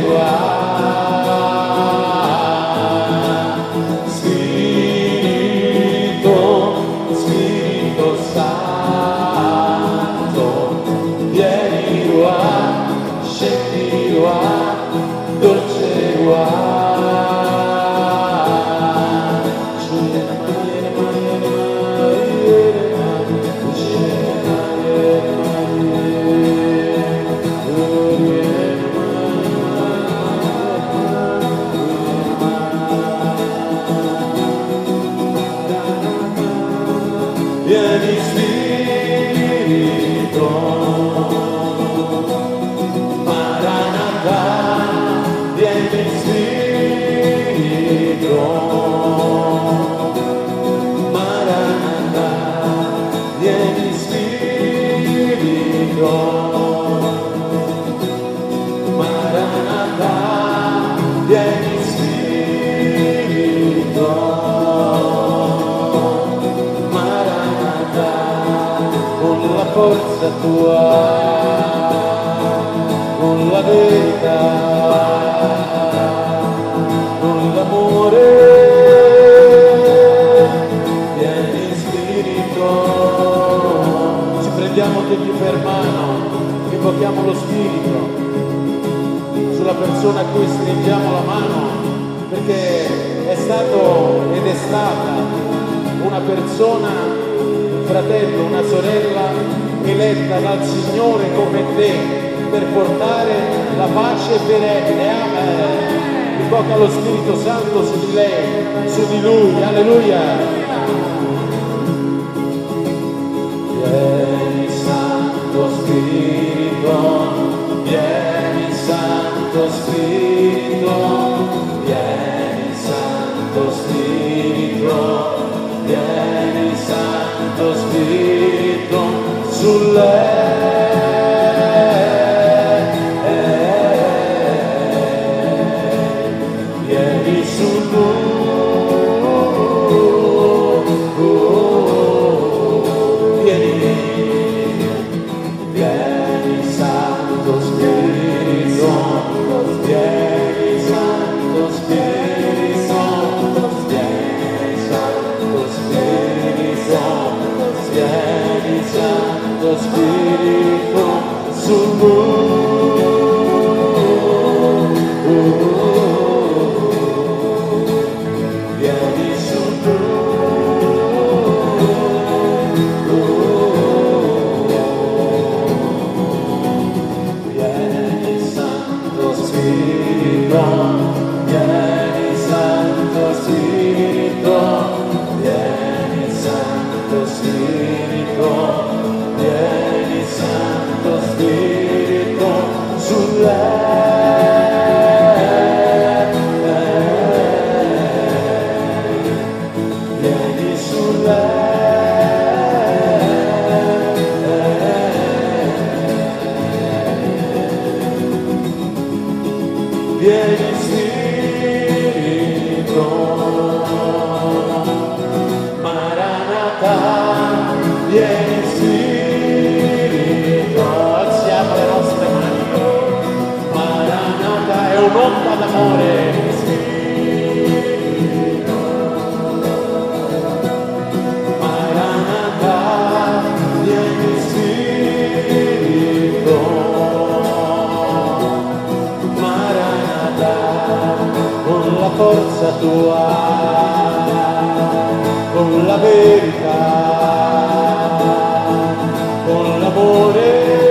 Ruach. Spirito, Spirito Santo, vieni invochiamo lo Spirito sulla persona a cui stringiamo la mano, perché è stato ed è stata una persona, un fratello, una sorella eletta dal Signore come te per portare la pace perenne. Amen. Invoca lo Spirito Santo su di lei, su di lui. Alleluia. Vieni Santo Spirito, vieni Santo Spirito, vieni Santo Spirito, vieni Santo Spirito su lei. Vieni su lui. Spirito su vieni su vieni Santo Spirito, vieni Santo Spirito, vieni Santo Spirito. Vieni Santo Spirito su lei, vieni su lei, vieni Spirito, Maranatha, vieni un'onda d'amore. Maranatha, vieni Spirito. Maranatha, con la forza tua, con la verità, con l'amore.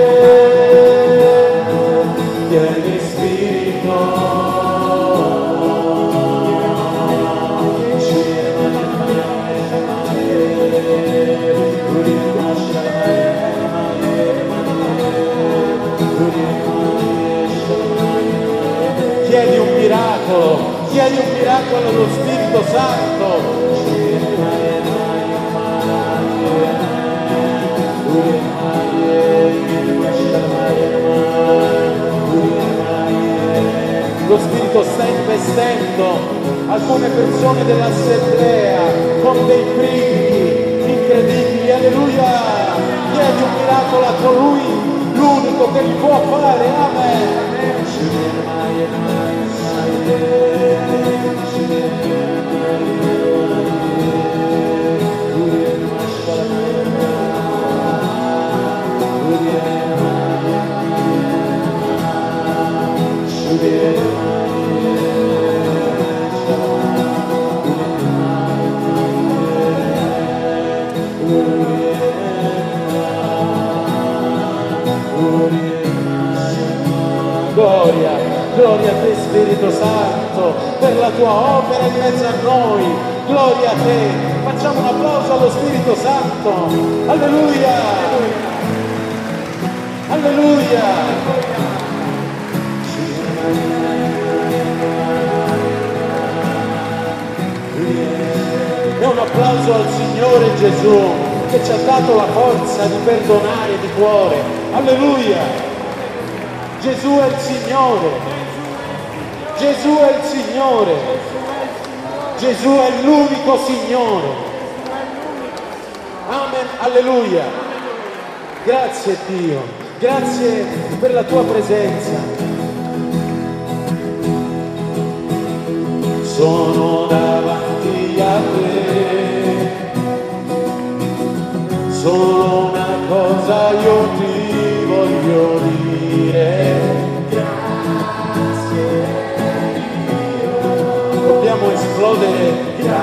Vieni chiedi un miracolo, chiedi un miracolo allo Spirito Santo. Lo Spirito sta investendo alcune persone dell'assemblea con dei brividi incredibili. Alleluia. Chiedi un miracolo a colui, l'unico che li può fare. Amen. Gloria, gloria a te Spirito Santo per la tua opera in mezzo a noi. Gloria a te. Facciamo un applauso allo Spirito Santo. Alleluia. Alleluia. E un applauso al Signore Gesù che ci ha dato la forza di perdonare di cuore. Alleluia. Gesù è il Signore, Gesù è il Signore, Gesù è l'unico Signore. Amen, alleluia. Grazie Dio, grazie per la tua presenza. Sono davanti a te, solo una cosa io ti voglio voglio dire grazie Dio. Dobbiamo esplodere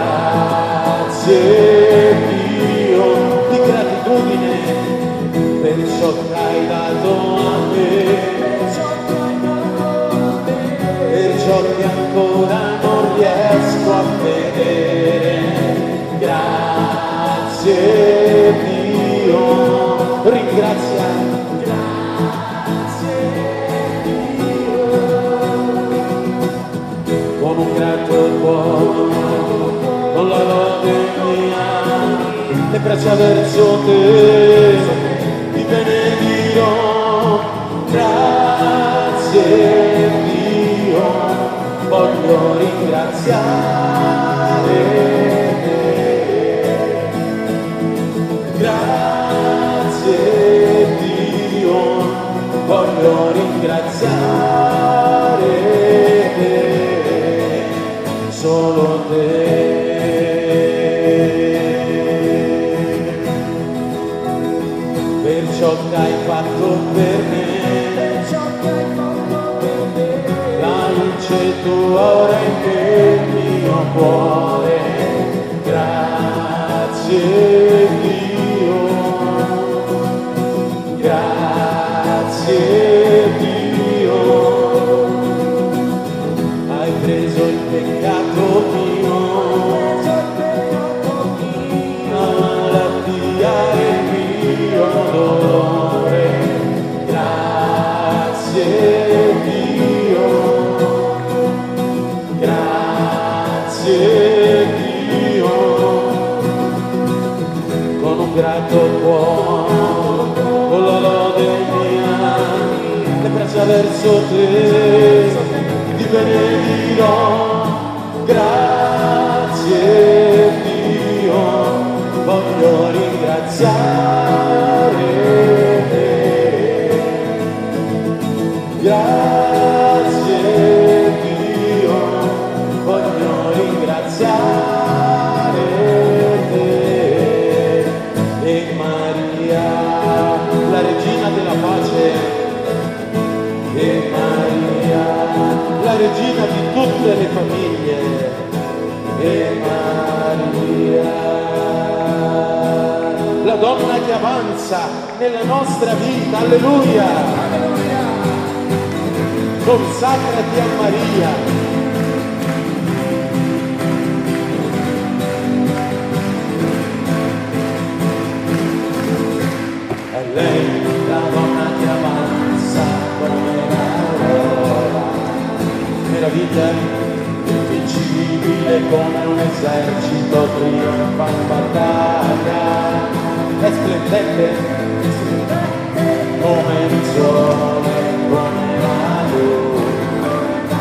grazie Dio di gratitudine per ciò che hai dato a me, per ciò che ancora non riesco a vedere. Grazie Dio, ringrazia, grazie Dio, con un grato cuore, con la lode mia, le braccia verso te, ti benedirò. Grazie Dio, voglio ringraziare. Grazie Dio, voglio ringraziare te, solo te. Per ciò che hai fatto per me, la luce tua ora in mio cuore. Grazie Dio, grazie Dio, hai preso il peccato mio, malattia e mio dolore. Grazie Dio, grazie Dio, con un grato cuore, con la lode mia, le braccia verso te, ti benedirò. Grazie Dio, voglio ringraziare te. Grazie Dio, voglio ringraziare te. E Maria, la regina della pace, e Maria, la regina di tutte le famiglie, e Maria, la donna che avanza nella nostra vita. Alleluia, alleluia. Consacrati a Maria. È lei la donna che avanza come l'aurora, meraviglia invincibile come un esercito trionfa in battaglia, è splendente come il sole, come la luna,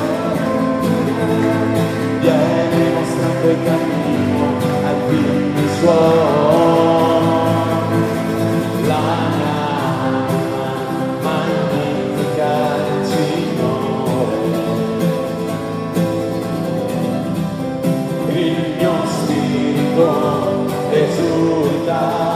viene mostrando il cammino ai figli suoi. La magnifica il Signore, il mio spirito esulta.